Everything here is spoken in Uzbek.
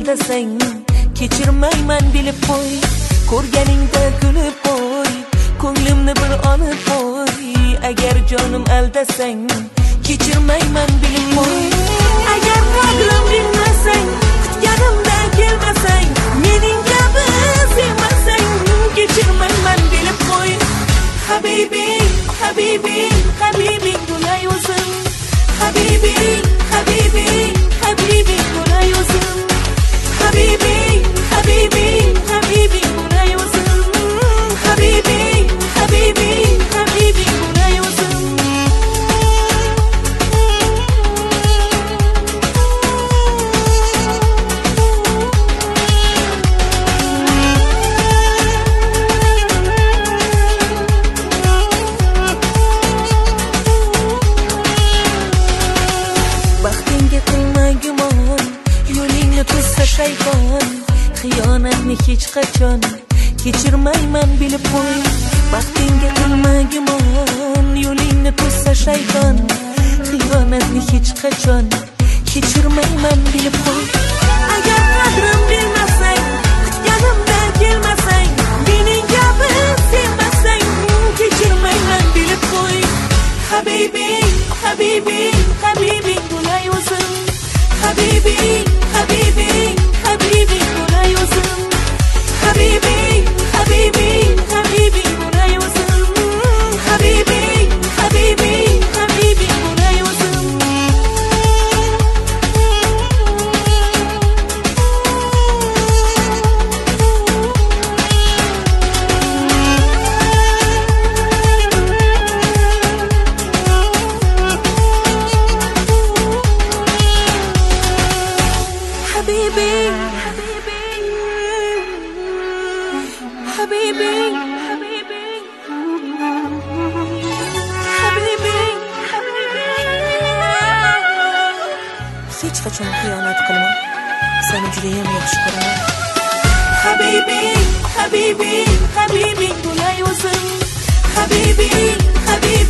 aldasang kechirmayman bilib qo'y, ko'rganingda kulib qo'y, ko'nglimni bir olib qo'y. Agar jonim aldasang kechirmayman bilib qo'y. Agar qadrim bilmasang, kutganimda kelmasang, mening kabi sevmasang kechirmayman bilib qo'y. Habibi, habibi, habibi bo'lay o'zim. Habibi, habibi, habibi bo'lay o'zim. Habibi, habibi, habibi bo'lay o'zim. Habibi, habibi, habibi bo'lay o'zim. Baxtingga qilma gumon, yo'lingni to'ssa shayton, xiyonatni hech qachon kechirmayman bilib qo'y. Baxtingga qilma gumon, yo'lingni to'ssa shayton, xiyonatni hech qachon kechirmayman bilib qo'y. Agar qadrim bilmasang, kutganimda kelmasang, mening kabi sevmasang kechirmayman bilib qo'y. Habibi, habibi, habibi bo'lay o'zim. Habibi, habibi, habibi bo'lay o'zim. Habibi, habibi, habibi bo'lay o'zim. Habibi, habibi, habibi bo'lay o'zim. Habibi, habibi, habibi, habibi, habibi. Hech qachon xiyonat qilma, seni juda ham yaxshi ko'raman. Habibi, habibi, habibi bo'lay o'zim. Habibi, habibi